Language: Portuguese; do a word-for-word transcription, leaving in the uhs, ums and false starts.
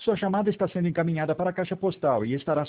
Sua chamada está sendo encaminhada para a caixa postal e estará